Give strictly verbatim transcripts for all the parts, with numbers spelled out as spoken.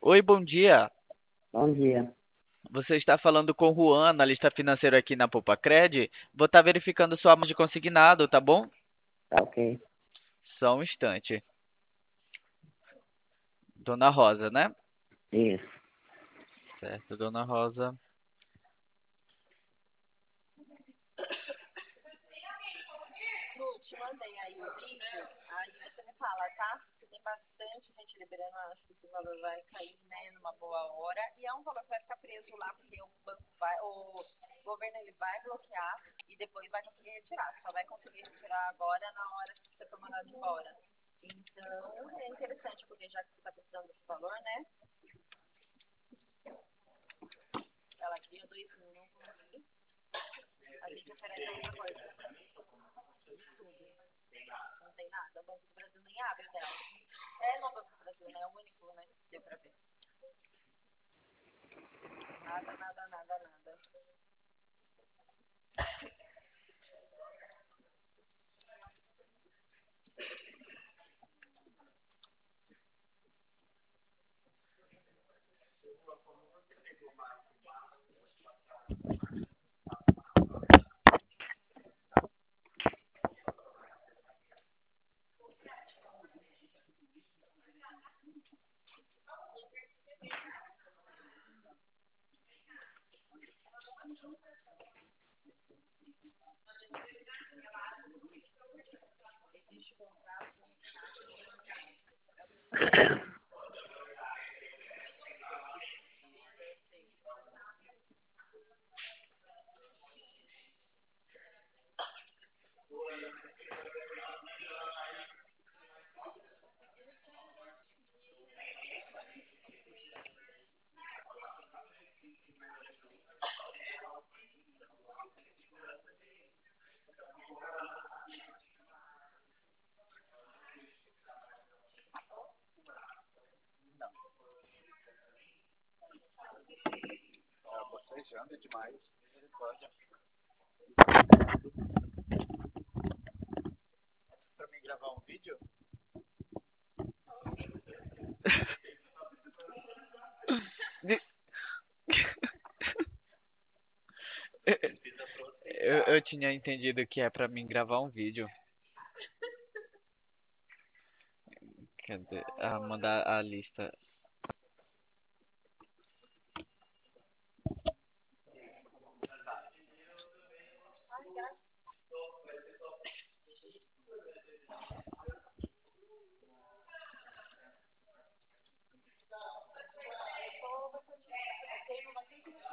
Oi, bom dia. Bom dia. Você está falando com o Juan, analista financeiro aqui na Cred. Vou estar verificando sua margem de consignado, tá bom? Tá ok. Só um instante. Dona Rosa, né? Isso. Certo, Dona Rosa. Lu, te mandei aí o vídeo, aí você me fala, tá? Porque tem bastante gente liberando, eu acho que esse valor vai cair, né, numa boa hora, e é um valor que vai ficar preso lá, porque o banco vai, o governo ele vai bloquear e depois vai conseguir retirar. Só vai conseguir retirar agora na hora que você for mandado embora. Então, é interessante, porque já que você está precisando desse valor, né? Ela cria dois mil, não consegui. A gente oferece a mesma coisa. Tudo. Não tem nada. O Banco do Brasil nem abre o dela. É no Banco do Brasil, né? É o único, né? Deu pra ver. Nada, nada, nada, nada. Existe contrato. Tá bocejando demais. Misericórdia. Pra mim gravar um vídeo? De- Eu, eu tinha entendido que é pra mim gravar um vídeo. Cadê? Ah, mandar a lista.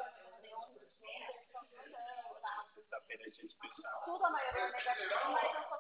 Tudo a maioria é negativo, mas eu